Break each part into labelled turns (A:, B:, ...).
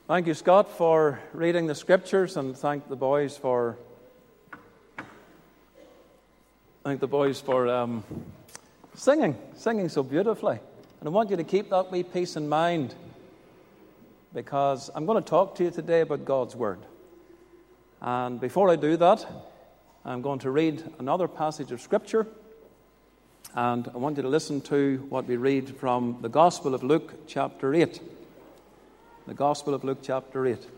A: Thank you, Scott, for reading the scriptures, and thank the boys for singing so beautifully. And I want you to keep that wee piece in mind, because I'm going to talk to you today about God's Word. And before I do that, I'm going to read another passage of Scripture, and I want you to listen to what we read from the Gospel of Luke, chapter 8. The Gospel of Luke, chapter 8. I'm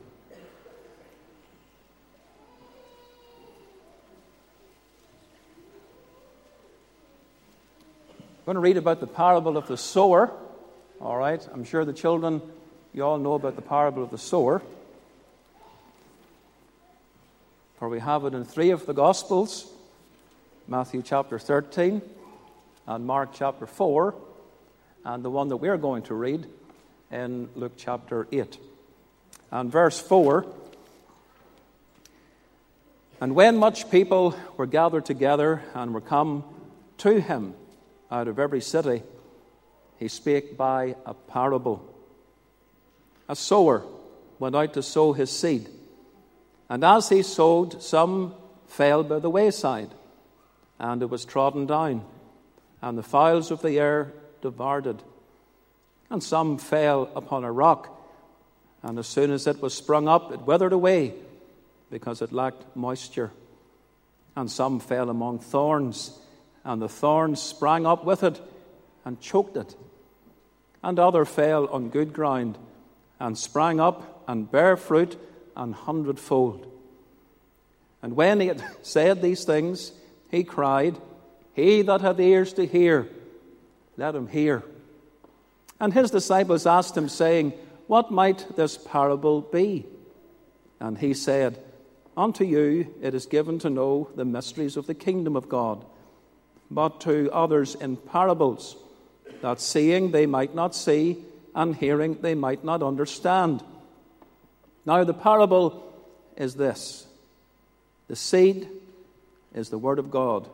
A: going to read about the parable of the sower. All right, I'm sure the children, you all know about the parable of the sower. For we have it in 3 of the Gospels, Matthew chapter 13 and Mark chapter 4, and the one that we're going to read in Luke chapter 8. And verse 4, "And when much people were gathered together and were come to him out of every city, he spake by a parable. A sower went out to sow his seed. And as he sowed, some fell by the wayside, and it was trodden down, and the fowls of the air devoured it. And some fell upon a rock, and as soon as it was sprung up, it withered away, because it lacked moisture. And some fell among thorns, and the thorns sprang up with it, and choked it. And other fell on good ground, and sprang up, and bare fruit, an hundredfold. And when he had said these things, he cried, He that hath ears to hear, let him hear. And his disciples asked him, saying, What might this parable be? And he said, Unto you it is given to know the mysteries of the kingdom of God, but to others in parables, that seeing they might not see, and hearing they might not understand. Now the parable is this. The seed is the word of God.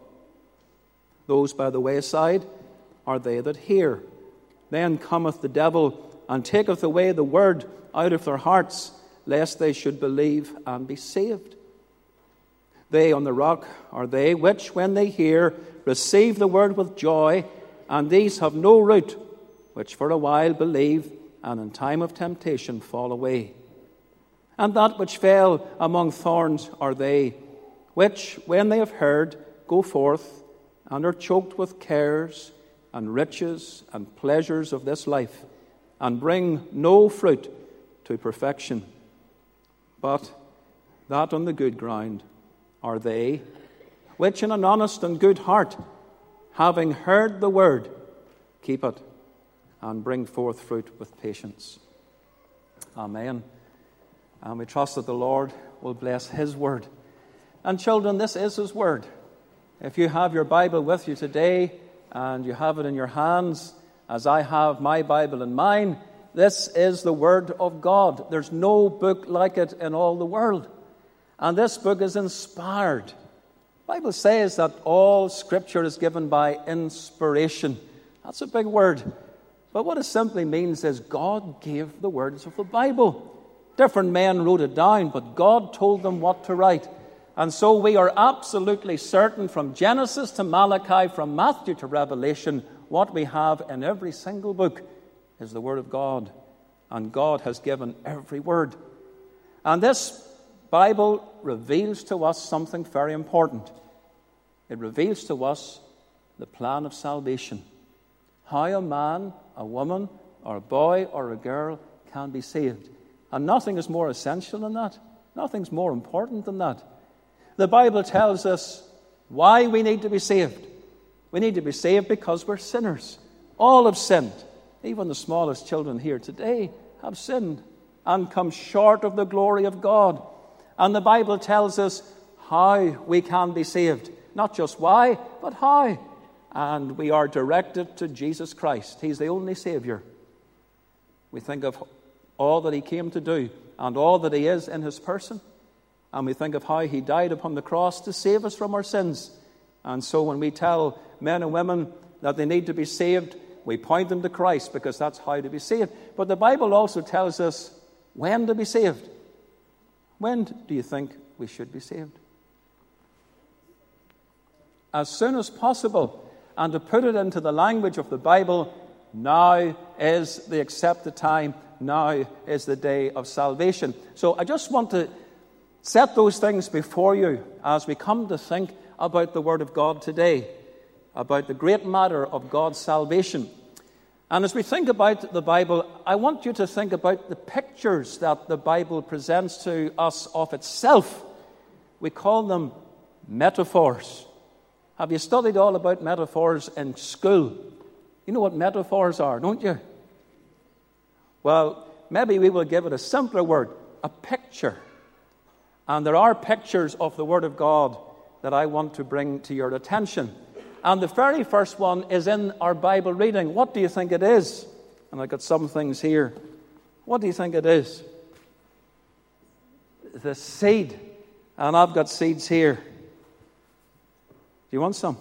A: Those by the wayside are they that hear. Then cometh the devil, and taketh away the word out of their hearts, lest they should believe and be saved. They on the rock are they which, when they hear, receive the word with joy, and these have no root, which for a while believe, and in time of temptation fall away. And that which fell among thorns are they, which, when they have heard, go forth, and are choked with cares, and riches, and pleasures of this life, and bring no fruit to perfection. But that on the good ground are they, which in an honest and good heart, having heard the word, keep it, and bring forth fruit with patience. Amen. And we trust that the Lord will bless his word. And children, this is his word. If you have your Bible with you today, and you have it in your hands, as I have my Bible in mine, this is the Word of God. There's no book like it in all the world. And this book is inspired. The Bible says that all Scripture is given by inspiration. That's a big word. But what it simply means is God gave the words of the Bible. Different men wrote it down, but God told them what to write. And so we are absolutely certain from Genesis to Malachi, from Matthew to Revelation, what we have in every single book is the Word of God. And God has given every word. And this Bible reveals to us something very important. It reveals to us the plan of salvation. How a man, a woman, or a boy, or a girl can be saved. And nothing is more essential than that. Nothing's more important than that. The Bible tells us why we need to be saved. We need to be saved because we're sinners. All have sinned. Even the smallest children here today have sinned and come short of the glory of God. And the Bible tells us how we can be saved. Not just why, but how. And we are directed to Jesus Christ. He's the only Savior. We think of all that he came to do and all that he is in his person. And we think of how he died upon the cross to save us from our sins. And so when we tell men and women that they need to be saved, we point them to Christ, because that's how to be saved. But the Bible also tells us when to be saved. When do you think we should be saved? As soon as possible. And to put it into the language of the Bible, now is the accepted time. Now is the day of salvation. So I just want to set those things before you as we come to think about the Word of God today, about the great matter of God's salvation. And as we think about the Bible, I want you to think about the pictures that the Bible presents to us of itself. We call them metaphors. Have you studied all about metaphors in school? You know what metaphors are, don't you? Well, maybe we will give it a simpler word, a picture. And there are pictures of the Word of God that I want to bring to your attention. And the very first one is in our Bible reading. What do you think it is? And I've got some things here. What do you think it is? The seed. And I've got seeds here. Do you want some?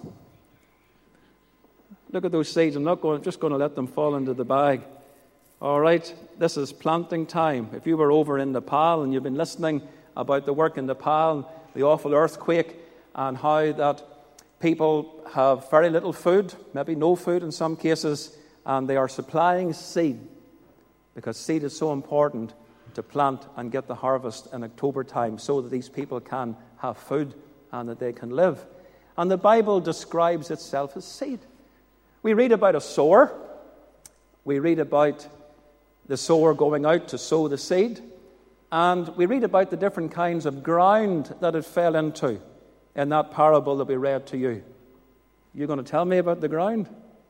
A: Look at those seeds. I'm just going to let them fall into the bag. All right, this is planting time. If you were over in Nepal and you've been listening about the work in Nepal, the awful earthquake, and how that people have very little food, maybe no food in some cases, and they are supplying seed, because seed is so important to plant and get the harvest in October time so that these people can have food and that they can live. And the Bible describes itself as seed. We read about a sower. We read about the sower going out to sow the seed. And we read about the different kinds of ground that it fell into in that parable that we read to you. You going to tell me about the ground?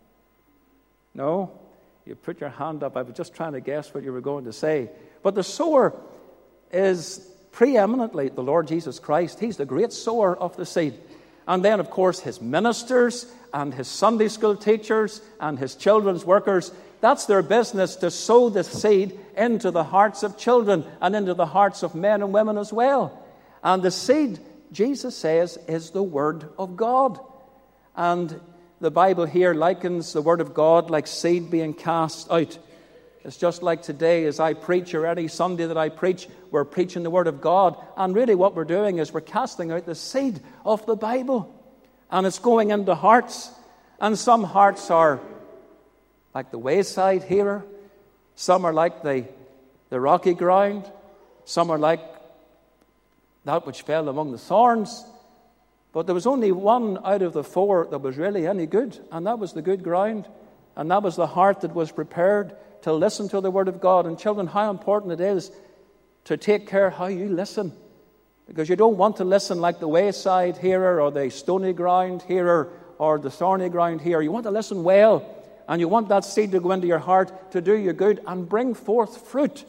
A: No? You put your hand up. I was just trying to guess what you were going to say. But the sower is preeminently the Lord Jesus Christ. He's the great sower of the seed. And then, of course, his ministers and his Sunday school teachers and his children's workers, that's their business, to sow the seed into the hearts of children and into the hearts of men and women as well. And the seed, Jesus says, is the Word of God. And the Bible here likens the Word of God like seed being cast out. It's just like today as I preach, or any Sunday that I preach, we're preaching the Word of God. And really what we're doing is we're casting out the seed of the Bible. And it's going into hearts. And some hearts are like the wayside hearer. Some are like the rocky ground. Some are like that which fell among the thorns. But there was only one out of the four that was really any good. And that was the good ground. And that was the heart that was prepared to listen to the Word of God. And children, how important it is to take care how you listen. Because you don't want to listen like the wayside hearer or the stony ground hearer or the thorny ground hearer. You want to listen well. And you want that seed to go into your heart to do you good and bring forth fruit.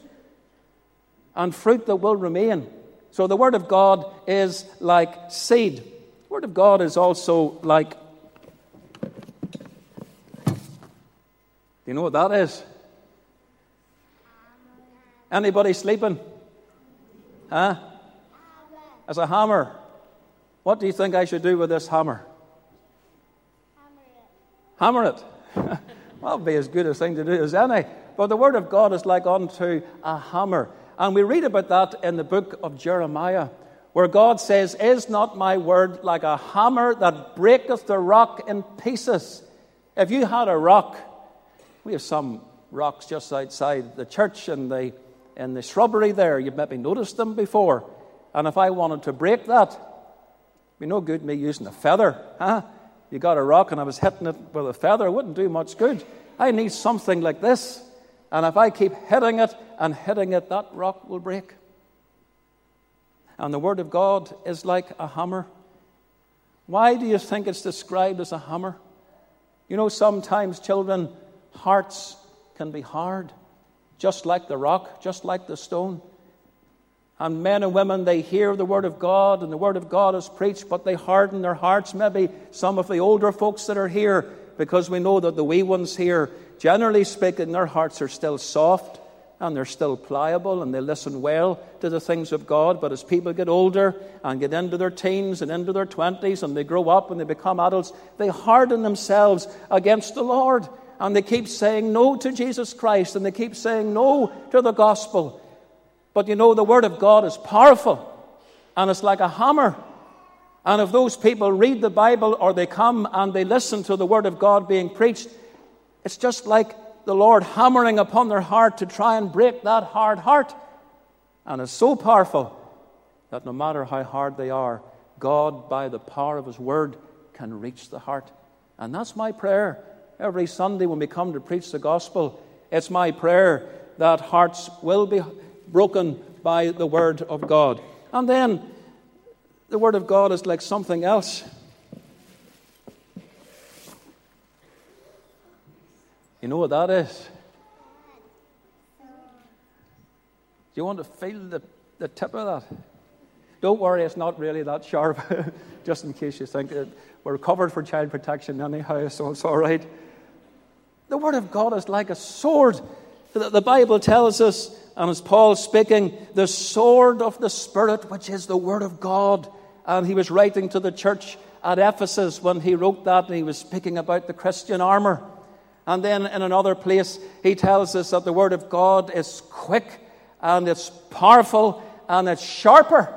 A: And fruit that will remain. So the Word of God is like seed. The Word of God is also like... Do you know what that is? Anybody sleeping? Huh? As a hammer. What do you think I should do with this hammer? Hammer it. Well, that would be as good a thing to do as any. But the Word of God is like unto a hammer. And we read about that in the book of Jeremiah, where God says, "Is not my word like a hammer that breaketh the rock in pieces?" If you had a rock, we have some rocks just outside the church in the shrubbery there. You've maybe noticed them before. And if I wanted to break that, it'd be no good me using a feather. Huh? You got a rock and I was hitting it with a feather, it wouldn't do much good. I need something like this. And if I keep hitting it, that rock will break. And the Word of God is like a hammer. Why do you think it's described as a hammer? You know, sometimes, children, hearts can be hard, just like the rock, just like the stone. And men and women, they hear the Word of God, and the Word of God is preached, but they harden their hearts. Maybe some of the older folks that are here, because we know that the wee ones here, generally speaking, their hearts are still soft, and they're still pliable, and they listen well to the things of God. But as people get older and get into their teens and into their 20s, and they grow up and they become adults, they harden themselves against the Lord. And they keep saying no to Jesus Christ, and they keep saying no to the gospel. But you know, the Word of God is powerful, and it's like a hammer. And if those people read the Bible or they come and they listen to the Word of God being preached, it's just like the Lord hammering upon their heart to try and break that hard heart. And it's so powerful that no matter how hard they are, God, by the power of His Word, can reach the heart. And that's my prayer every Sunday when we come to preach the gospel. It's my prayer that hearts will be broken by the Word of God. And then the Word of God is like something else. You know what that is? Do you want to feel the tip of that? Don't worry, it's not really that sharp, just in case you think we're covered for child protection anyhow, so it's all right. The Word of God is like a sword. The Bible tells us, and as Paul's speaking, the sword of the Spirit, which is the Word of God. And he was writing to the church at Ephesus when he wrote that, and he was speaking about the Christian armor. And then in another place, he tells us that the Word of God is quick, and it's powerful, and it's sharper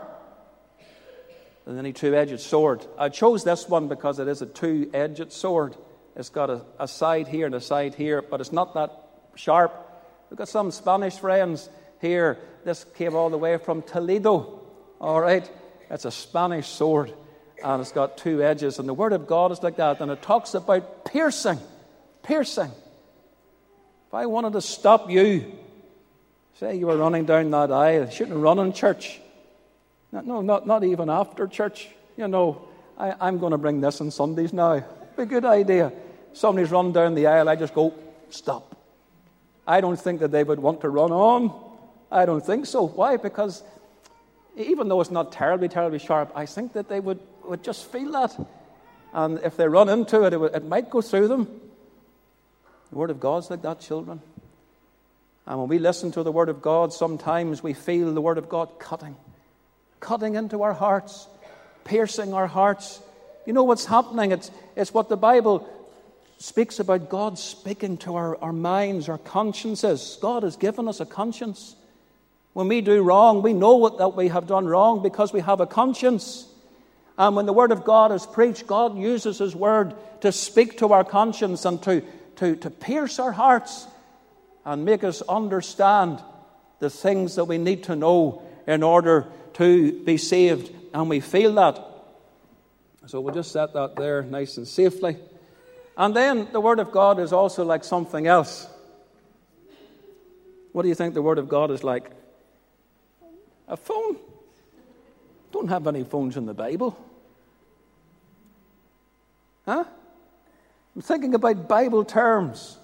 A: than any two-edged sword. I chose this one because it is a two-edged sword. It's got a side here and a side here, but it's not that sharp. We've got some Spanish friends here. This came all the way from Toledo. All right? It's a Spanish sword, and it's got two edges. And the Word of God is like that. And it talks about piercing. Piercing. If I wanted to stop you, say you were running down that aisle, you shouldn't run in church. No, not even after church. You know, I'm going to bring this on Sundays now. It'd be a good idea. Somebody's running down the aisle, I just go, stop. I don't think that they would want to run on. I don't think so. Why? Because even though it's not terribly, terribly sharp, I think that they would just feel that. And if they run into it, it might go through them. The Word of God's like that, children. And when we listen to the Word of God, sometimes we feel the Word of God cutting into our hearts, piercing our hearts. You know what's happening? It's what the Bible speaks about, God speaking to our minds, our consciences. God has given us a conscience. When we do wrong, we know that we have done wrong because we have a conscience. And when the Word of God is preached, God uses His Word to speak to our conscience and to pierce our hearts and make us understand the things that we need to know in order to be saved. And we feel that. So we'll just set that there nice and safely. And then the Word of God is also like something else. What do you think the Word of God is like? A phone? Don't have any phones in the Bible. Huh? I'm thinking about Bible terms.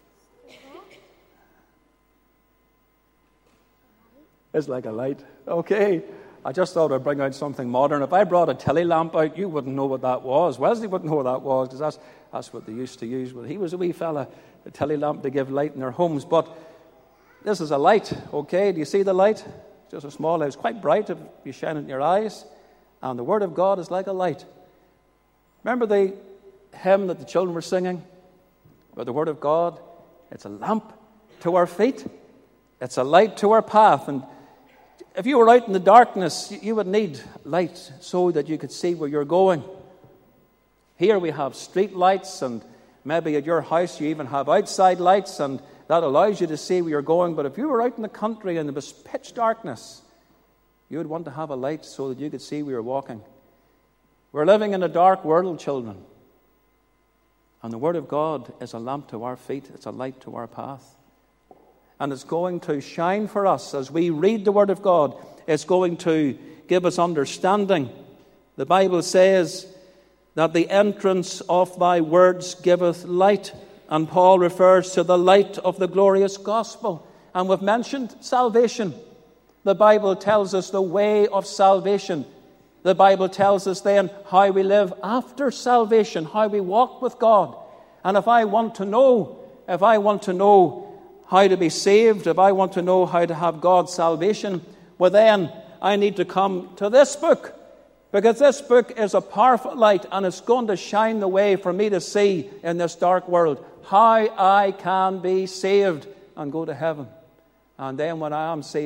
A: It's like a light. Okay. I just thought I'd bring out something modern. If I brought a telly lamp out, you wouldn't know what that was. Wesley wouldn't know what that was, because that's what they used to use. Well, he was a wee fella, a telly lamp to give light in their homes. But this is a light, okay? Do you see the light? Just a small light. It's quite bright if you shine it in your eyes. And the Word of God is like a light. Remember the hymn that the children were singing about the Word of God? It's a lamp to our feet. It's a light to our path. And if you were out in the darkness, you would need light so that you could see where you're going. Here we have street lights, and maybe at your house you even have outside lights, and that allows you to see where you're going. But if you were out in the country and there was pitch darkness, you would want to have a light so that you could see where you're walking. We're living in a dark world, children. And the Word of God is a lamp to our feet. It's a light to our path. And it's going to shine for us as we read the Word of God. It's going to give us understanding. The Bible says that the entrance of thy words giveth light. And Paul refers to the light of the glorious gospel. And we've mentioned salvation. The Bible tells us the way of salvation. The Bible tells us then how we live after salvation, how we walk with God. And if I want to know how to be saved, if I want to know how to have God's salvation, well then I need to come to this book. Because this book is a powerful light, and it's going to shine the way for me to see in this dark world how I can be saved and go to heaven. And then when I am saved,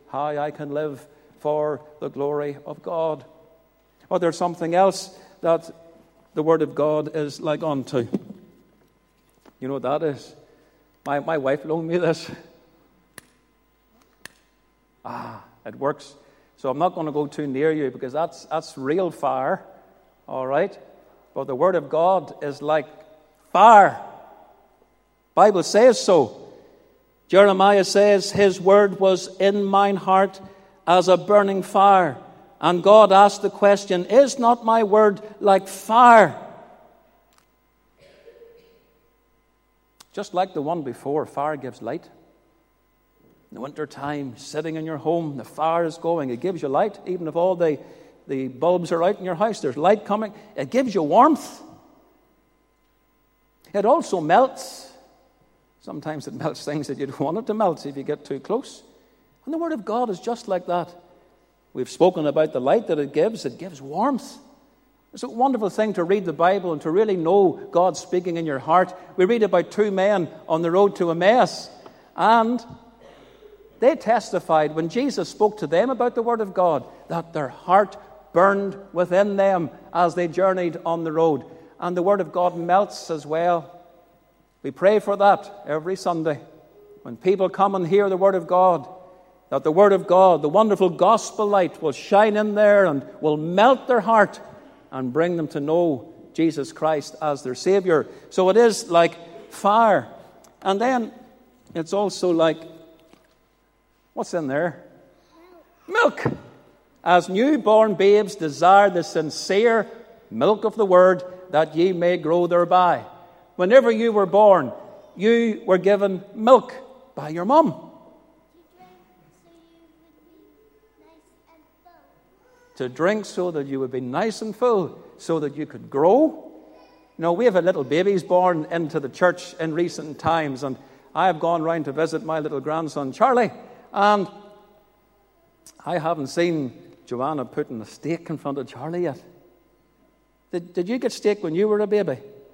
A: how I can live for the glory of God. Or there's something else that the Word of God is like unto. You know what that is? My wife loaned me this. It works. So I'm not going to go too near you because that's real fire. All right? But the Word of God is like fire. Bible says so. Jeremiah says, His word was in mine heart as a burning fire. And God asked the question, is not my word like fire? Just like the one before, fire gives light. In the winter time, sitting in your home, the fire is going. It gives you light. Even if all the bulbs are out in your house, there's light coming. It gives you warmth. It also melts. Sometimes it melts things that you don't want it to melt if you get too close. And the Word of God is just like that. We've spoken about the light that it gives. It gives warmth. It's a wonderful thing to read the Bible and to really know God speaking in your heart. We read about two men on the road to Emmaus, and they testified when Jesus spoke to them about the Word of God that their heart burned within them as they journeyed on the road. And the Word of God melts as well. We pray for that every Sunday. When people come and hear the Word of God, that the Word of God, the wonderful gospel light, will shine in there and will melt their heart and bring them to know Jesus Christ as their Savior. So it is like fire. And then it's also like, what's in there? Milk. As newborn babes desire the sincere milk of the Word, that ye may grow thereby. Whenever you were born, you were given milk by your mum. To drink so that you would be nice and full, so that you could grow. You know, we have had little babies born into the church in recent times, and I have gone round to visit my little grandson, Charlie, and I haven't seen Joanna putting a steak in front of Charlie yet. Did you get steak when you were a baby?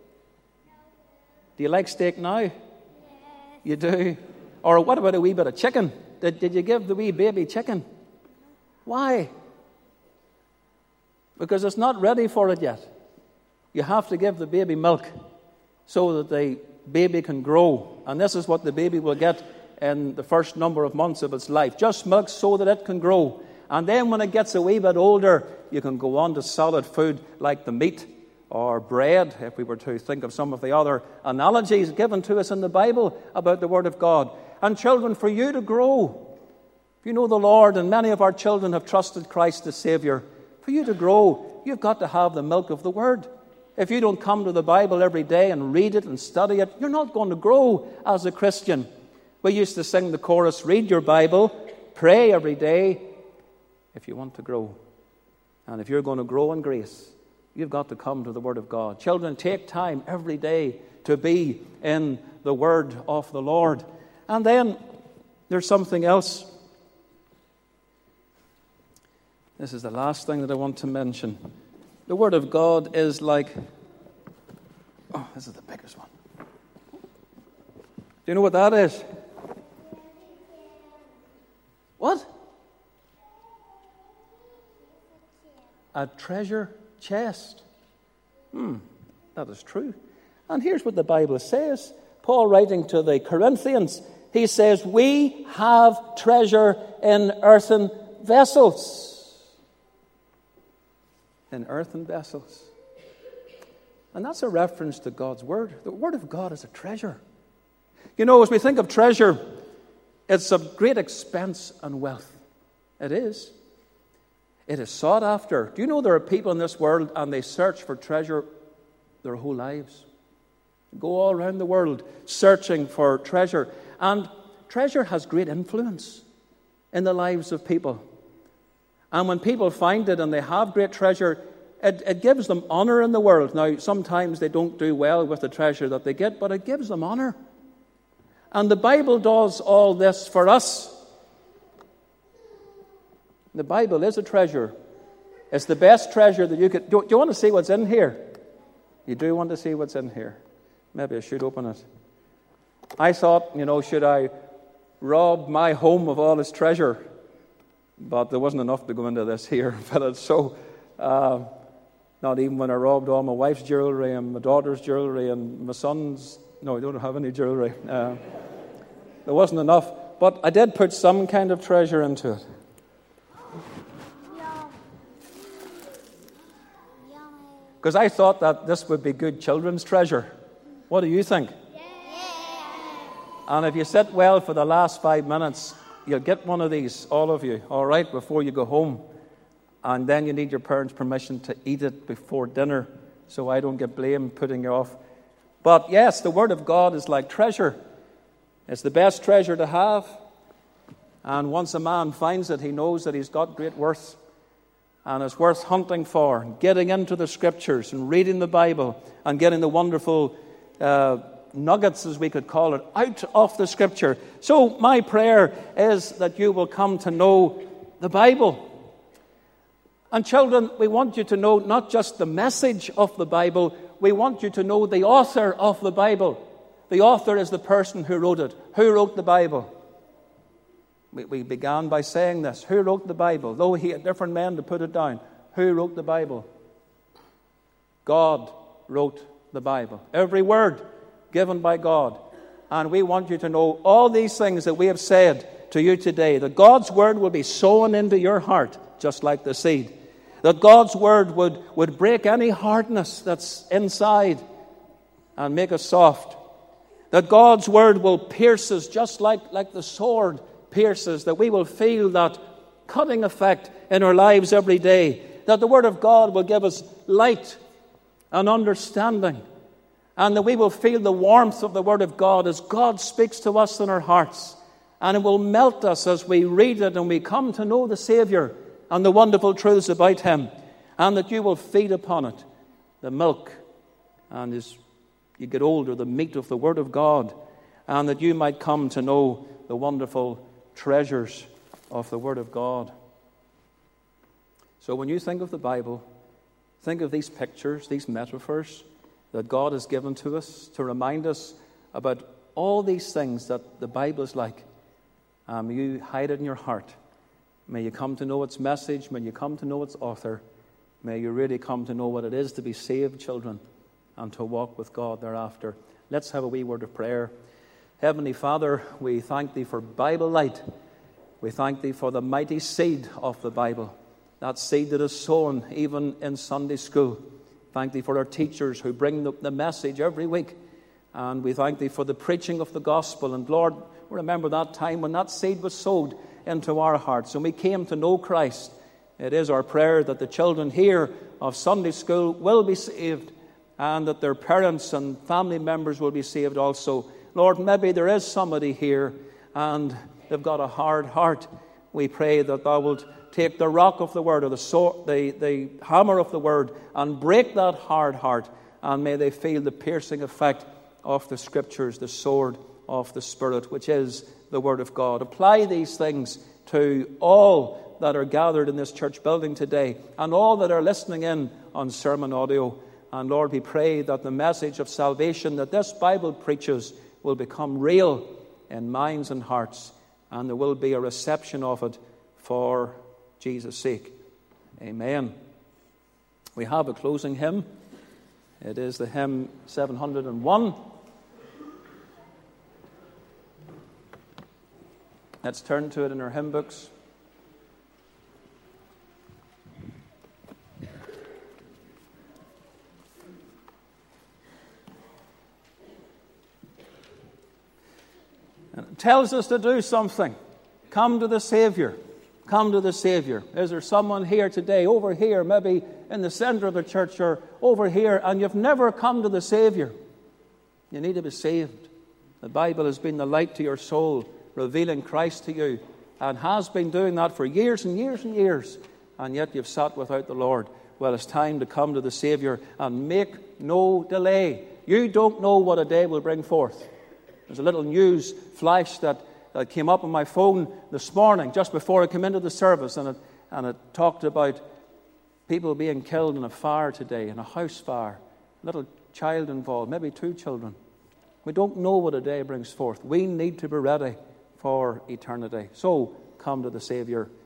A: Do you like steak now? Yes. You do? Or what about a wee bit of chicken? Did you give the wee baby chicken? Why? Because it's not ready for it yet. You have to give the baby milk so that the baby can grow. And this is what the baby will get in the first number of months of its life. Just milk so that it can grow. And then when it gets a wee bit older, you can go on to solid food like the meat or bread, if we were to think of some of the other analogies given to us in the Bible about the Word of God. And children, for you to grow, if you know the Lord, and many of our children have trusted Christ as Savior, for you to grow, you've got to have the milk of the Word. If you don't come to the Bible every day and read it and study it, you're not going to grow as a Christian. We used to sing the chorus, read your Bible, pray every day, if you want to grow. And if you're going to grow in grace, you've got to come to the Word of God. Children, take time every day to be in the Word of the Lord. And then there's something else. This is the last thing that I want to mention. The Word of God is like... Oh, this is the biggest one. Do you know what that is? What? A treasure chest. That is true. And here's what the Bible says. Paul, writing to the Corinthians, he says, we have treasure in earthen vessels. In earthen vessels. And that's a reference to God's Word. The Word of God is a treasure. You know, as we think of treasure, it's of great expense and wealth. It is. It is sought after. Do you know there are people in this world and they search for treasure their whole lives? They go all around the world searching for treasure. And treasure has great influence in the lives of people. And when people find it and they have great treasure, it gives them honor in the world. Now, sometimes they don't do well with the treasure that they get, but it gives them honor. And the Bible does all this for us. The Bible is a treasure. It's the best treasure that you could... Do you want to see what's in here? You do want to see what's in here. Maybe I should open it. I thought, should I rob my home of all its treasure? But there wasn't enough to go into this here. But it's so, not even when I robbed all my wife's jewellery and my daughter's jewellery and my son's, no, I don't have any jewellery. There wasn't enough. But I did put some kind of treasure into it. Because I thought that this would be good children's treasure. What do you think? Yeah. And if you sit well for the last 5 minutes, you'll get one of these, all of you, all right, before you go home. And then you need your parents' permission to eat it before dinner, so I don't get blamed putting you off. But yes, the Word of God is like treasure. It's the best treasure to have. And once a man finds it, he knows that he's got great worth. And it's worth hunting for, getting into the Scriptures and reading the Bible and getting the wonderful nuggets, as we could call it, out of the Scripture. So my prayer is that you will come to know the Bible. And children, we want you to know not just the message of the Bible, we want you to know the author of the Bible. The author is the person who wrote it. Who wrote the Bible? We began by saying this. Who wrote the Bible? Though he had different men to put it down. Who wrote the Bible? God wrote the Bible. Every word given by God. And we want you to know all these things that we have said to you today. That God's word will be sown into your heart, just like the seed. That God's word would break any hardness that's inside and make us soft. That God's word will pierce us just like the sword pierces, that we will feel that cutting effect in our lives every day, that the Word of God will give us light and understanding, and that we will feel the warmth of the Word of God as God speaks to us in our hearts, and it will melt us as we read it and we come to know the Saviour and the wonderful truths about Him, and that you will feed upon it, the milk, and as you get older, the meat of the Word of God, and that you might come to know the wonderful treasures of the Word of God. So when you think of the Bible, think of these pictures, these metaphors that God has given to us to remind us about all these things that the Bible is like. May you hide it in your heart. May you come to know its message. May you come to know its author. May you really come to know what it is to be saved children and to walk with God thereafter. Let's have a wee word of prayer. Heavenly Father, we thank Thee for Bible light. We thank Thee for the mighty seed of the Bible, that seed that is sown even in Sunday school. Thank Thee for our teachers who bring the message every week. And we thank Thee for the preaching of the gospel. And Lord, remember that time when that seed was sowed into our hearts and we came to know Christ. It is our prayer that the children here of Sunday school will be saved and that their parents and family members will be saved also. Lord, maybe there is somebody here and they've got a hard heart. We pray that Thou wilt take the rock of the Word or the hammer of the Word and break that hard heart, and may they feel the piercing effect of the Scriptures, the sword of the Spirit, which is the Word of God. Apply these things to all that are gathered in this church building today and all that are listening in on sermon audio. And Lord, we pray that the message of salvation that this Bible preaches will become real in minds and hearts, and there will be a reception of it for Jesus' sake. Amen. We have a closing hymn. It is the hymn 701. Let's turn to it in our hymn books. And it tells us to do something. Come to the Savior. Come to the Savior. Is there someone here today, over here, maybe in the center of the church or over here, and you've never come to the Savior? You need to be saved. The Bible has been the light to your soul, revealing Christ to you, and has been doing that for years and years and years, and yet you've sat without the Lord. Well, it's time to come to the Savior and make no delay. You don't know what a day will bring forth. There's a little news flash that came up on my phone this morning, just before I came into the service, and it talked about people being killed in a fire today, in a house fire. A little child involved, maybe 2 children. We don't know what a day brings forth. We need to be ready for eternity. So, come to the Savior